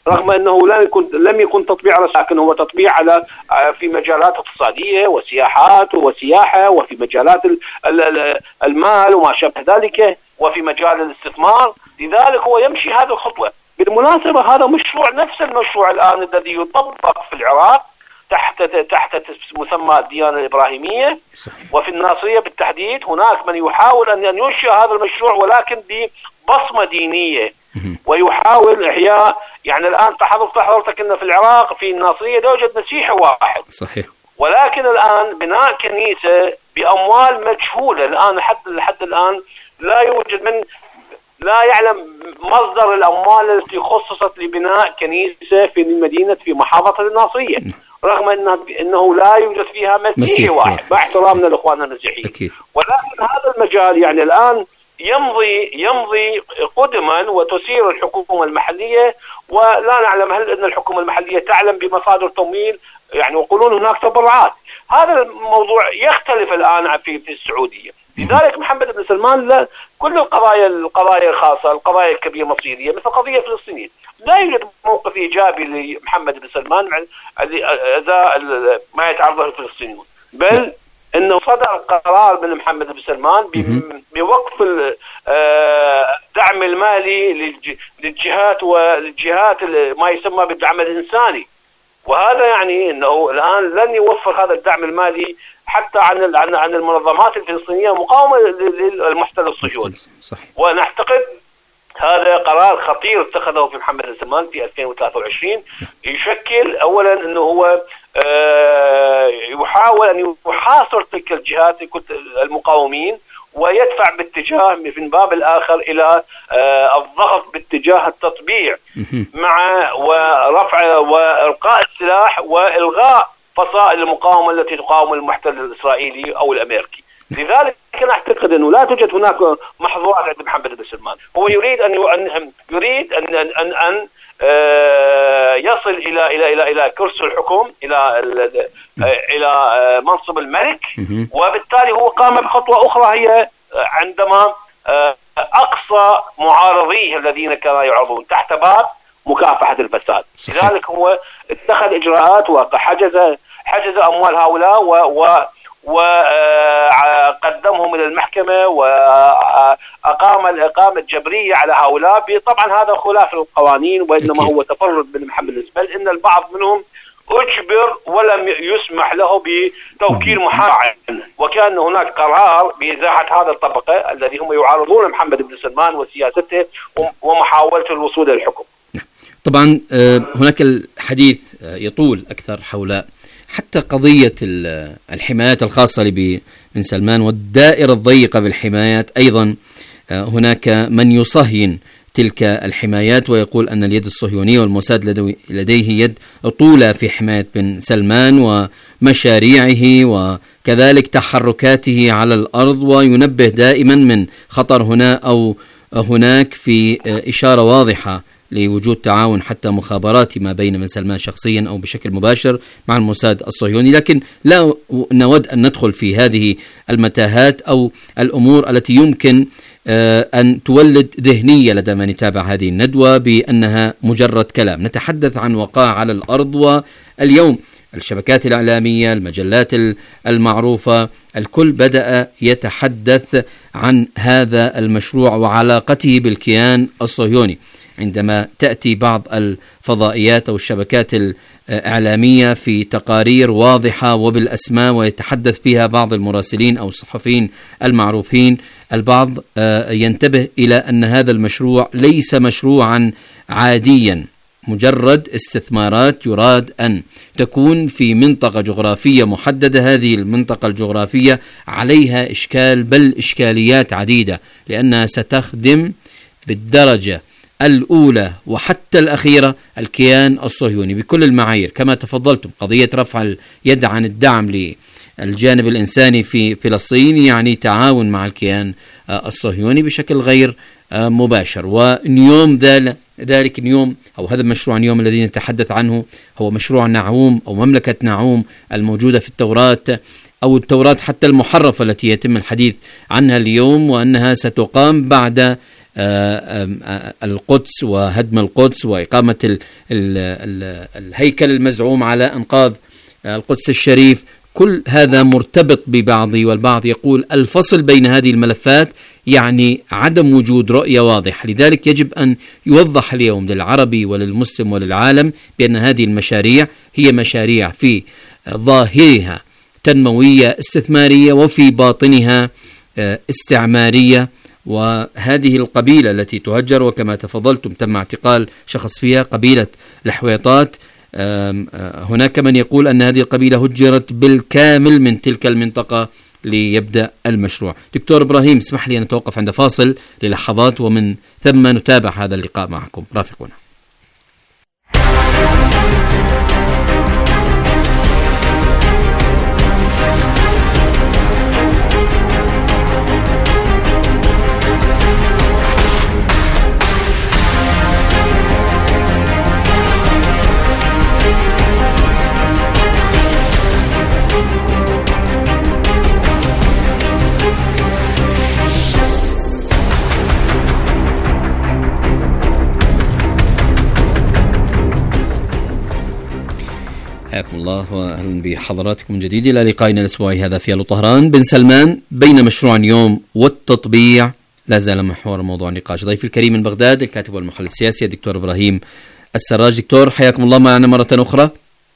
رغم أنه لم يكن تطبيع رسمي، لكن هو تطبيع على في مجالات اقتصادية وسياحات وسياحة، وفي مجالات المال وما شابه ذلك، وفي مجال الاستثمار. لذلك هو يمشي هذه الخطوة. بالمناسبة هذا مشروع نفس المشروع الآن الذي يطبق في العراق تحت مسمى الديانة الإبراهيمية. صحيح. وفي الناصرية بالتحديد هناك من يحاول أن ينشئ هذا المشروع ولكن ببصمة دينية، ويحاول إحياء. يعني الآن حضرتك أن في العراق في الناصرية لا يوجد مسيحي واحد. صحيح. ولكن الآن بناء كنيسة بأموال مجهولة الآن لحد الآن لا يوجد من لا يعلم مصدر الأموال التي خصصت لبناء كنيسة في محافظة الناصرية، رغم أنه لا يوجد فيها مسيحي واحد، مع احترامنا لإخواننا المسيحيين. ولكن هذا المجال يعني الآن يمضي قدما وتسير الحكومة المحلية، ولا نعلم هل أن الحكومة المحلية تعلم بمصادر تمويل، يعني يقولون هناك تبرعات. هذا الموضوع يختلف الآن في السعودية. لذلك محمد بن سلمان كل القضايا الخاصة، القضايا الكبيرة المصيرية مثل قضية فلسطين، لا يوجد موقف إيجابي لمحمد بن سلمان إذا ما يتعرض الفلسطينيون، بل انه صدر قرار من محمد بن سلمان بوقف الدعم المالي للجهات ما يسمى بالدعم الإنساني. وهذا يعني انه الآن لن يوفر هذا الدعم المالي حتى عن المنظمات الفلسطينية مقاومة للمحتل الصهيوني. ونعتقد هذا قرار خطير اتخذه في محمد بن سلمان في 2023 يشكل اولا انه هو يحاول ان يحاصر تلك الجهات المقاومين، ويدفع باتجاه من باب الآخر إلى الضغط باتجاه التطبيع مع ورفع وإلقاء السلاح وإلغاء فصائل المقاومة التي تقاوم المحتل الإسرائيلي أو الأمريكي. لذلك أنا أعتقد أنه لا توجد هناك محظورات عند محمد بن سلمان. هو يريد أن يصل إلى كرسي الحكم، إلى منصب الملك، وبالتالي هو قام بخطوة أخرى هي عندما أقصى معارضيه الذين كانوا يعرضون تحت باب مكافحة الفساد. لذلك هو اتخذ إجراءات وحجز أموال هؤلاء وقدمهم إلى المحكمة وأقام الإقامة الجبرية على هؤلاء. طبعا هذا خلاف القوانين، وإنما هو تفرد من محمد بن، إن البعض منهم أجبر ولم يسمح له بتوكيل محامي، وكان هناك قرار بإزاحة هذا الطبقة الذي هم يعارضون محمد بن سلمان وسياسته ومحاولة الوصول إلى الحكم. طبعا هناك الحديث يطول أكثر حول حتى قضية الحمايات الخاصة بن سلمان والدائرة الضيقة بالحمايات. أيضا هناك من يصهين تلك الحمايات ويقول أن اليد الصهيونية والموساد لديه يد طولة في حماية بن سلمان ومشاريعه وكذلك تحركاته على الأرض، وينبه دائما من خطر هنا أو هناك في إشارة واضحة لوجود تعاون حتى مخابراتي ما بين بن سلمان شخصيا أو بشكل مباشر مع الموساد الصهيوني. لكن لا نود أن ندخل في هذه المتاهات أو الأمور التي يمكن أن تولد ذهنية لدى من يتابع هذه الندوة بأنها مجرد كلام. نتحدث عن وقائع على الأرض، واليوم الشبكات الإعلامية، المجلات المعروفة، الكل بدأ يتحدث عن هذا المشروع وعلاقته بالكيان الصهيوني. عندما تأتي بعض الفضائيات أو الشبكات الإعلامية في تقارير واضحة وبالأسماء ويتحدث فيها بعض المراسلين أو الصحفيين المعروفين، البعض ينتبه إلى أن هذا المشروع ليس مشروعا عاديا، مجرد استثمارات يراد أن تكون في منطقة جغرافية محددة. هذه المنطقة الجغرافية عليها إشكال بل إشكاليات عديدة، لأنها ستخدم بالدرجة الأولى وحتى الأخيرة الكيان الصهيوني بكل المعايير. كما تفضلتم، قضية رفع اليد عن الدعم للجانب الإنساني في فلسطين يعني تعاون مع الكيان الصهيوني بشكل غير مباشر. ونيوم ذلك اليوم أو هذا المشروع اليوم الذي نتحدث عنه هو مشروع نعوم أو مملكة نعوم الموجودة في التوراة، أو التوراة حتى المحرفة التي يتم الحديث عنها اليوم، وأنها ستقام بعد القدس وهدم القدس وإقامة الهيكل المزعوم على أنقاض القدس الشريف، كل هذا مرتبط ببعض، والبعض يقول الفصل بين هذه الملفات يعني عدم وجود رؤية واضحة. لذلك يجب أن يوضح اليوم للعربي وللمسلم وللعالم بأن هذه المشاريع هي مشاريع في ظاهرها تنموية استثمارية وفي باطنها استعمارية. وهذه القبيلة التي تهجر، وكما تفضلتم تم اعتقال شخص فيها، قبيلة الحويطات، هناك من يقول أن هذه القبيلة هجرت بالكامل من تلك المنطقة ليبدأ المشروع. دكتور إبراهيم، اسمح لي أن نتوقف عند فاصل للحظات ومن ثم نتابع هذا اللقاء معكم، رافقونا. حياكم الله وأهلا بحضراتكم من جديد إلى لقائنا الأسبوعي هذا في ألو طهران. بن سلمان، بين مشروع اليوم والتطبيع لا زال محور موضوع النقاش. ضيفي الكريم من بغداد الكاتب والمحلل السياسي الدكتور إبراهيم السراج. دكتور حياكم الله معنا مرة أخرى.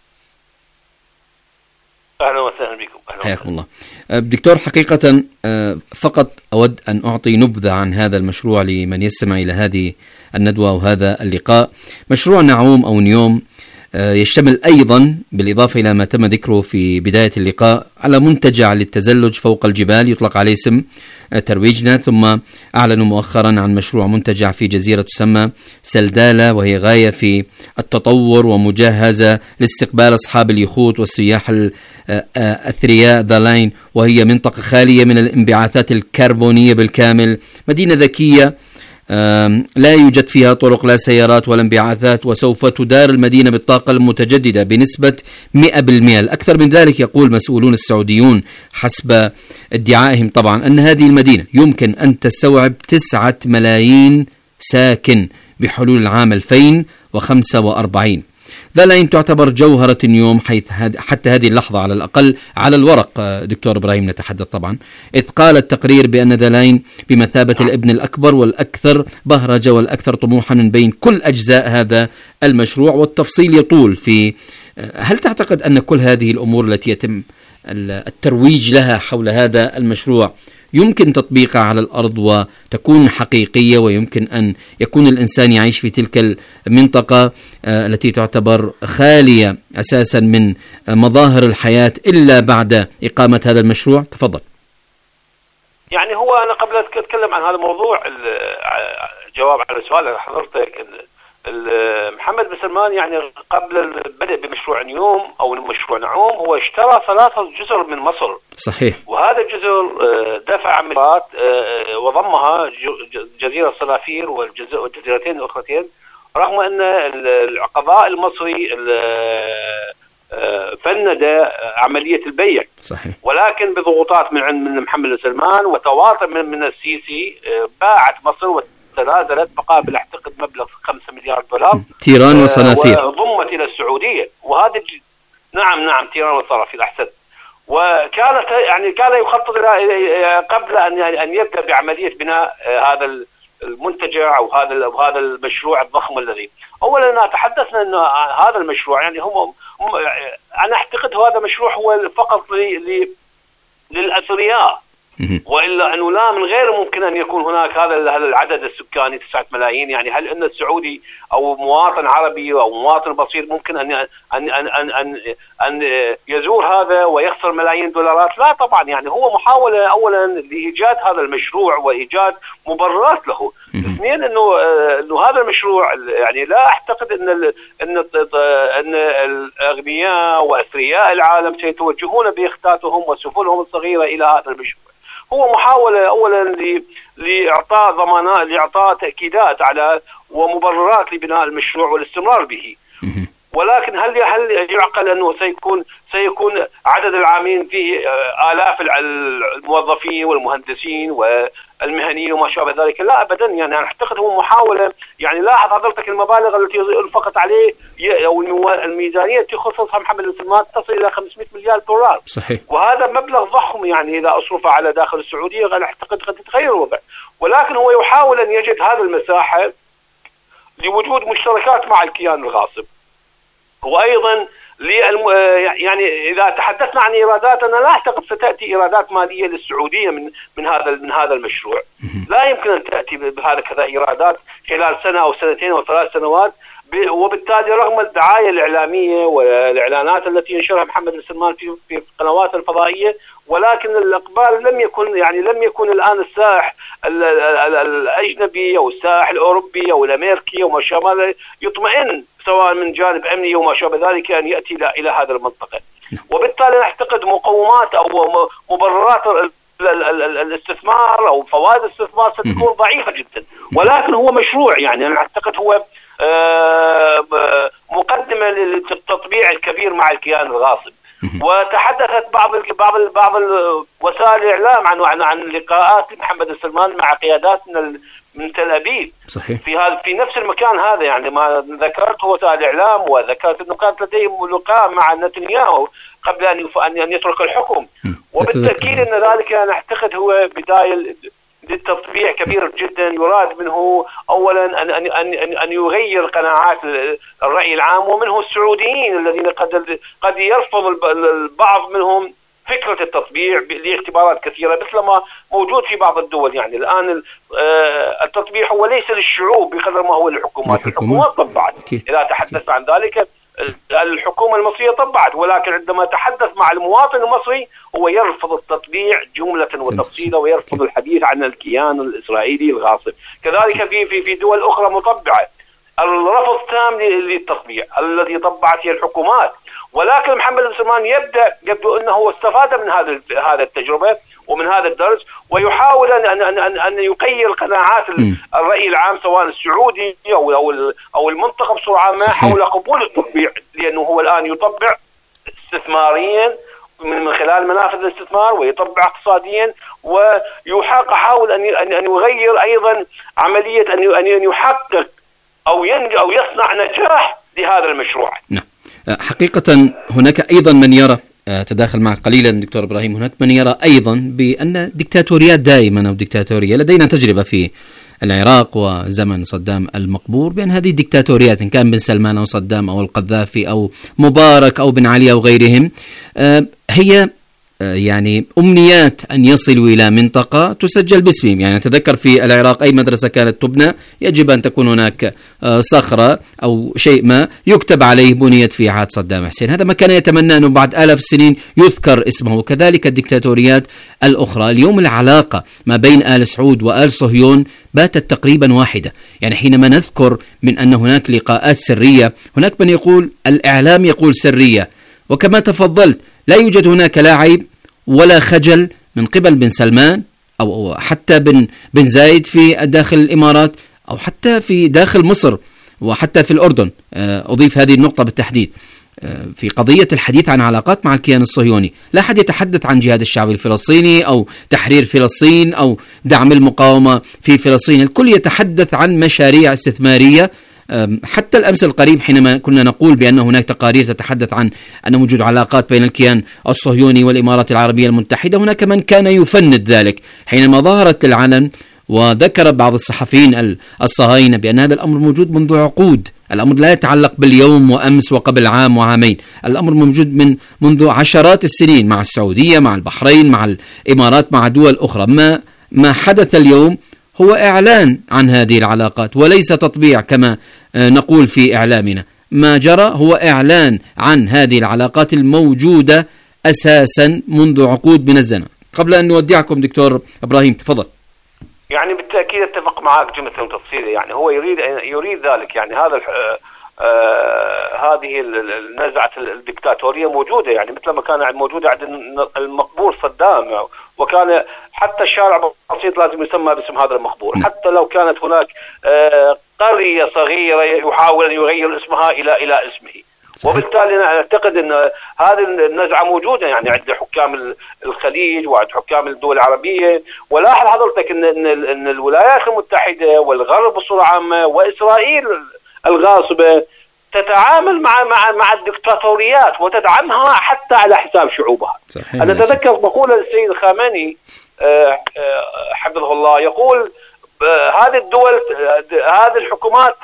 أهلا وسهلا بكم. حياكم الله. دكتور، حقيقة فقط أود أن أعطي نبذة عن هذا المشروع لمن يستمع إلى هذه الندوة وهذا اللقاء. مشروع نعوم أو نيوم يشتمل أيضا بالإضافة إلى ما تم ذكره في بداية اللقاء على منتجع للتزلج فوق الجبال يطلق عليه اسم ترويجنا، ثم أعلنوا مؤخرا عن مشروع منتجع في جزيرة تسمى سلدالة، وهي غاية في التطور ومجهزة لاستقبال أصحاب اليخوت والسياح الأثرياء ذا لاين، وهي منطقة خالية من الانبعاثات الكربونية بالكامل، مدينة ذكية لا يوجد فيها طرق لا سيارات ولا انبعاثات، وسوف تدار المدينة بالطاقة المتجددة بنسبة 100%. الأكثر من ذلك، يقول مسؤولون السعوديون حسب ادعائهم طبعا أن هذه المدينة يمكن أن تستوعب 9 ملايين ساكن بحلول العام 2045. ذا لاين تعتبر جوهرة اليوم حتى هذه اللحظة على الأقل على الورق. دكتور إبراهيم نتحدث طبعا، إذ قال التقرير بأن ذا لاين بمثابة الابن الأكبر والأكثر بهرجة والأكثر طموحا من بين كل أجزاء هذا المشروع، والتفصيل يطول في. هل تعتقد أن كل هذه الأمور التي يتم الترويج لها حول هذا المشروع يمكن تطبيقها على الأرض وتكون حقيقية، ويمكن أن يكون الإنسان يعيش في تلك المنطقة التي تعتبر خالية أساسا من مظاهر الحياة إلا بعد إقامة هذا المشروع؟ تفضل. يعني هو أنا قبل أتكلم عن هذا الموضوع، الجواب على سؤال حضرتك، محمد بن سلمان يعني قبل البدء بمشروع نيوم أو مشروع نعوم هو اشترى 3 جزر من مصر. صحيح. وهذا الجزر دفع عملات وضمها جزيرة صنافير والجزيرتين الأخرتين، رغم أن القضاء المصري فند عملية البيع. صحيح. ولكن بضغوطات من محمد بن سلمان وتواطؤ من السيسي باعت مصر تنازلت مقابل اعتقد مبلغ 5 مليار دولار تيران وصنافير، وضمت الى السعوديه. وهذا نعم تيران وصنافير احسن. وكانت يعني كان يخطط قبل ان يبدا بعمليه بناء هذا المنتجع او هذا المشروع الضخم الذي اولا تحدثنا ان هذا المشروع يعني هم انا اعتقد هذا مشروع هو فقط للاثرياء، وإلا أنه لا من غير ممكن أن يكون هناك هذا العدد السكاني 9 ملايين. يعني هل أن السعودي أو مواطن عربي أو مواطن بسيط ممكن أن يزور هذا ويخسر ملايين دولارات؟ لا طبعا. يعني هو محاولة أولا لإيجاد هذا المشروع وإيجاد مبررات له. اثنين أنه هذا المشروع يعني لا أعتقد أن الأغنياء وأثرياء العالم سيتوجهون بإخطاطهم وسفنهم الصغيرة إلى هذا المشروع. هو محاولة أولا لإعطاء ضمانات، لإعطاء تأكيدات على ومبررات لبناء المشروع والاستمرار به. ولكن هل يعقل أنه سيكون عدد العاملين فيه آلاف الموظفين والمهندسين والمهنيين وما شابه ذلك؟ لا أبدا. يعني أنا أعتقد هو محاولة. يعني لاحظ حضرتك المبالغ التي انفقت عليه أو الميزانية التي خصصها محمد بن سلمان تصل إلى 500 مليار دولار. صحيح. وهذا مبلغ ضخم، يعني إذا أصرف على داخل السعودية أنا أعتقد قد يتغير الوضع، ولكن هو يحاول أن يجد هذه المساحة لوجود مشتركات مع الكيان الغاصب. وأيضا يعني إذا تحدثنا عن إيرادات، أنا لا أعتقد ستأتي إيرادات مالية للسعودية من هذا المشروع. لا يمكن أن تأتي بهذا كذا إيرادات خلال سنة أو سنتين أو 3 سنوات. وبالتالي رغم الدعاية الإعلامية والإعلانات التي ينشرها محمد بن سلمان في القنوات الفضائية، ولكن الإقبال لم يكن الآن السائح الأجنبي أو السائح الأوروبي أو الأمريكي وما شابه يطمئن سواء من جانب أمني وما شابه ذلك أن يأتي إلى هذه المنطقة. وبالتالي نعتقد مقومات أو مبررات الاستثمار أو فوائد الاستثمار ستكون ضعيفة جدا، ولكن هو مشروع. يعني أنا أعتقد هو مقدمة للتطبيع الكبير مع الكيان الغاصب. وتحدثت بعض وسائل الإعلام عن لقاءات محمد بن سلمان مع قيادات من تل أبيب. صحيح. في نفس المكان هذا. يعني ما ذكرته وسائل الإعلام، وذكرت أنه كانت لديهم لقاء مع نتنياهو قبل أن يترك الحكم. وبالتأكيد أن ذلك أنا أعتقد هو بداية للتطبيع كبير جدا. يراد منه أولا أن يغير قناعات الرأي العام، ومنه السعوديين الذين قد يرفض البعض منهم فكرة التطبيع لاعتبارات كثيرة مثل ما موجود في بعض الدول. يعني الآن التطبيع هو ليس للشعوب بقدر ما هو للحكومات. الحكومات طبعت. إذا تحدث عن ذلك الحكومة المصرية طبعت، ولكن عندما تحدث مع المواطن المصري هو يرفض التطبيع جملة وتفصيلا، ويرفض الحديث عن الكيان الإسرائيلي الغاصب. كذلك في دول أخرى مطبعة الرفض تام للتطبيع الذي طبعت هي الحكومات. ولكن محمد بن سلمان يبدو أنه استفاد من هذا التجربة ومن هذا الدرس، ويحاول أن يغير قناعات الرأي العام سواء السعودي أو المنطقة بصورة عامة حول قبول التطبيع، لأنه هو الآن يطبع استثماريا من خلال منافذ الاستثمار، ويطبع اقتصاديا، ويحاول أن يغير أيضا عملية أن يحقق أو يصنع نجاح لهذا المشروع. نعم. حقيقة هناك أيضا من يرى، تداخل معك قليلا دكتور إبراهيم، هناك من يرى أيضا بأن ديكتاتوريات دائما أو ديكتاتورية، لدينا تجربة في العراق وزمن صدام المقبور بأن هذه ديكتاتوريات، إن كان بن سلمان أو صدام أو القذافي أو مبارك أو بن علي أو غيرهم، هي يعني أمنيات أن يصلوا إلى منطقة تسجل باسمهم. يعني أتذكر في العراق أي مدرسة كانت تبنى يجب أن تكون هناك صخرة أو شيء ما يكتب عليه بنيت في عهد صدام حسين. هذا ما كان يتمنى أنه بعد 1000 السنين يذكر اسمه. وكذلك الدكتاتوريات الأخرى. اليوم العلاقة ما بين آل سعود وآل صهيون باتت تقريبا واحدة. يعني حينما نذكر من أن هناك لقاءات سرية، هناك من يقول الإعلام يقول سرية، وكما تفضلت لا يوجد هناك لا عيب ولا خجل من قبل بن سلمان أو حتى بن زايد في داخل الإمارات أو حتى في داخل مصر وحتى في الأردن. أضيف هذه النقطة بالتحديد في قضية الحديث عن علاقات مع الكيان الصهيوني. لا أحد يتحدث عن جهاد الشعب الفلسطيني أو تحرير فلسطين أو دعم المقاومة في فلسطين. الكل يتحدث عن مشاريع استثمارية. حتى الأمس القريب حينما كنا نقول بأن هناك تقارير تتحدث عن أن وجود علاقات بين الكيان الصهيوني والإمارات العربية المتحدة، هناك من كان يفند ذلك حينما ظهرت العلن. وذكر بعض الصحفيين الصهاينة بأن هذا الأمر موجود منذ عقود. الأمر لا يتعلق باليوم وأمس وقبل عام وعامين، الأمر موجود منذ عشرات السنين مع السعودية، مع البحرين، مع الإمارات، مع دول أخرى. ما حدث اليوم هو إعلان عن هذه العلاقات وليس تطبيع كما نقول في إعلامنا. ما جرى هو إعلان عن هذه العلاقات الموجودة أساسا منذ عقود من الزمن. قبل أن نودعكم دكتور إبراهيم تفضل. يعني بالتأكيد اتفق معك جملة وتفصيلة. يعني هو يريد ذلك. يعني هذه النزعة الدكتاتورية موجودة، يعني مثل ما كان موجودة عند المقبور صدام، وكان حتى الشارع بسيط لازم يسمى باسم هذا المقبور. حتى لو كانت هناك قرية صغيرة يحاول أن يغير اسمها إلى اسمه. وبالتالي أنا أعتقد أن هذه النزعة موجودة يعني عند حكام الخليج وعند حكام الدول العربية. ولاحظ حضرتك أن الولايات المتحدة والغرب بصورة عامة وإسرائيل الغاصبة تتعامل مع الدكتاتوريات وتدعمها حتى على حساب شعوبها. أنا أتذكر مقولة السيد الخامنئي حفظه الله يقول هذه الدول هذه الحكومات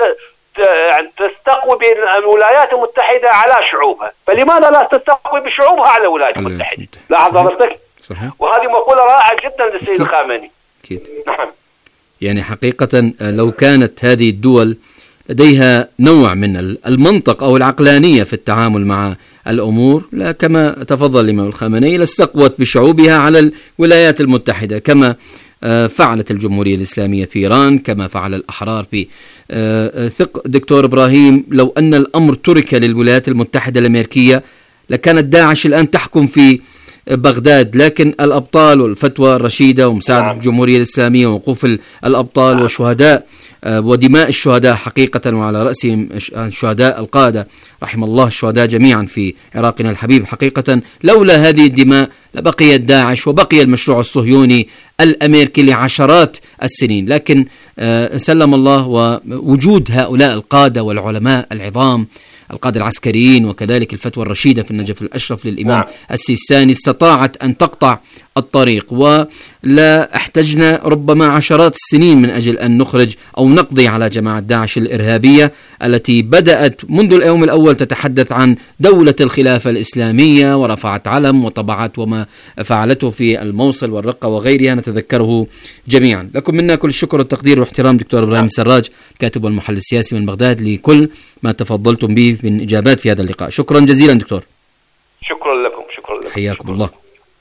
تستقوي بالولايات المتحدة على شعوبها، فلماذا لا تستقوي بشعوبها على الولايات المتحدة؟ لاحظ حضرتك. وهذه مقولة رائعة جدا للسيد الخامنئي. نعم. يعني حقيقة لو كانت هذه الدول لديها نوع من المنطق أو العقلانية في التعامل مع الأمور، لا كما تفضل الإمام الخامنئي لاستقوت بشعوبها على الولايات المتحدة كما فعلت الجمهورية الإسلامية في إيران، كما فعل الأحرار في ثق دكتور إبراهيم. لو أن الأمر ترك للولايات المتحدة الأمريكية لكانت داعش الآن تحكم في بغداد، لكن الأبطال والفتوى الرشيدة ومساعدة الجمهورية الإسلامية ووقوف الأبطال والشهداء ودماء الشهداء حقيقة، وعلى رأسهم الشهداء القادة رحم الله الشهداء جميعا في عراقنا الحبيب حقيقة، لولا هذه الدماء لبقيت داعش وبقي المشروع الصهيوني الأمريكي لعشرات السنين. لكن سلم الله، ووجود هؤلاء القادة والعلماء العظام القادة العسكريين وكذلك الفتوى الرشيدة في النجف الأشرف للإمام السيستاني استطاعت أن تقطع الطريق، ولا احتجنا ربما عشرات السنين من أجل أن نخرج أو نقضي على جماعة داعش الإرهابية التي بدأت منذ اليوم الأول تتحدث عن دولة الخلافة الإسلامية ورفعت علم وطبعت وما فعلته في الموصل والرقة وغيرها نتذكره جميعا. لكم منا كل الشكر والتقدير واحترام دكتور إبراهيم السراج الكاتب والمحلل السياسي من بغداد لكل ما تفضلتم به من إجابات في هذا اللقاء. شكرا جزيلا دكتور. شكرا لكم. حياكم الله.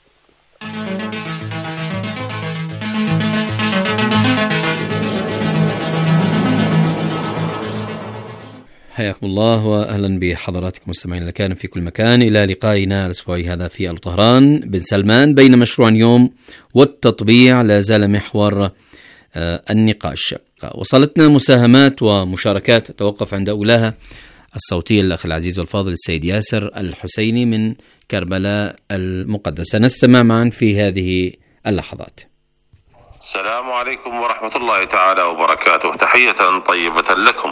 حياكم الله وأهلا بحضراتكم مستمعين لكان في كل مكان. إلى لقائنا الأسبوعي هذا في طهران بن سلمان بين مشروع اليوم والتطبيع لا زال محور النقاش. وصلتنا مساهمات ومشاركات توقف عند أولاها الصوتية الأخ العزيز والفاضل السيد ياسر الحسيني من كربلاء المقدسة. نستمع معا في هذه اللحظات. السلام عليكم ورحمة الله تعالى وبركاته. تحية طيبة لكم.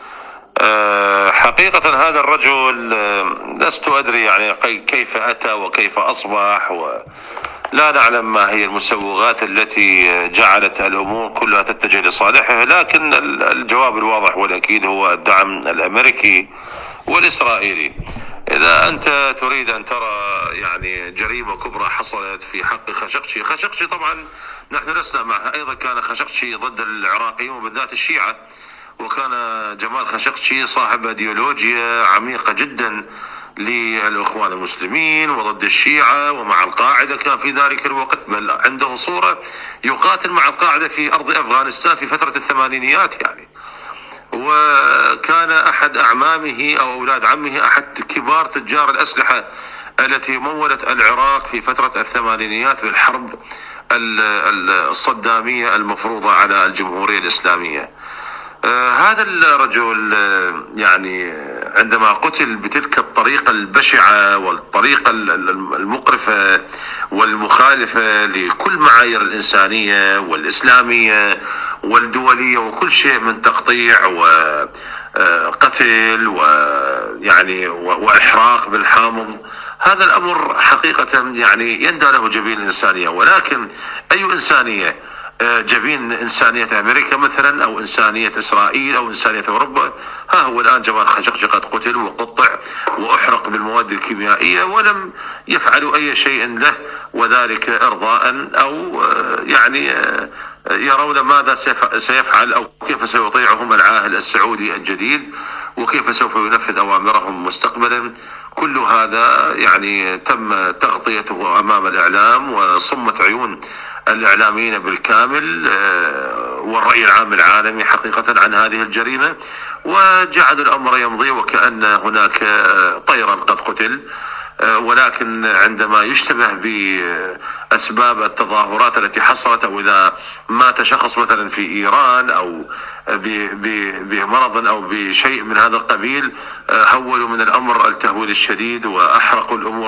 حقيقة هذا الرجل لست أدري يعني كيف أتى وكيف أصبح، ولا نعلم ما هي المسوغات التي جعلت الأمور كلها تتجه لصالحه، لكن الجواب الواضح والأكيد هو الدعم الأمريكي والإسرائيلي. إذا أنت تريد أن ترى يعني جريمة كبرى حصلت في حق خاشقجي طبعا نحن لسنا معها، أيضا كان خاشقجي ضد العراقيين وبالذات الشيعة، وكان جمال خاشقجي صاحب ايديولوجيا عميقة جدا للإخوان المسلمين وضد الشيعة ومع القاعدة كان في ذلك الوقت، بل عنده صورة يقاتل مع القاعدة في أرض أفغانستان في فترة الثمانينيات يعني. وكان أحد أعمامه أو أولاد عمه أحد كبار تجار الأسلحة التي مولت العراق في فترة الثمانينيات بالحرب الصدامية المفروضة على الجمهورية الإسلامية. هذا الرجل يعني عندما قتل بتلك الطريقة البشعة والطريقة المقرفة والمخالفة لكل معايير الإنسانية والإسلامية والدولية وكل شيء من تقطيع وقتل ويعني وإحراق بالحامض، هذا الأمر حقيقة يعني يندى له جبين الإنسانية. ولكن أي إنسانية؟ جبين إنسانية أمريكا مثلا أو إنسانية إسرائيل أو إنسانية أوروبا؟ ها هو الآن جمال خاشقجي قد قتل وقطع وأحرق بالمواد الكيميائية ولم يفعلوا أي شيء له، وذلك إرضاء أو يعني يرون ماذا سيفعل أو كيف سيطيعهم العاهل السعودي الجديد وكيف سوف ينفذ أوامرهم مستقبلا. كل هذا يعني تم تغطيته أمام الإعلام وصمت عيون الإعلاميين بالكامل والرأي العام العالمي حقيقة عن هذه الجريمة، وجعل الأمر يمضي وكأن هناك طيرا قد قتل. ولكن عندما يشتبه بأسباب التظاهرات التي حصلت، أو إذا مات شخص مثلا في إيران أو بمرض أو بشيء من هذا القبيل، هولوا من الأمر التهويل الشديد وأحرقوا الأمور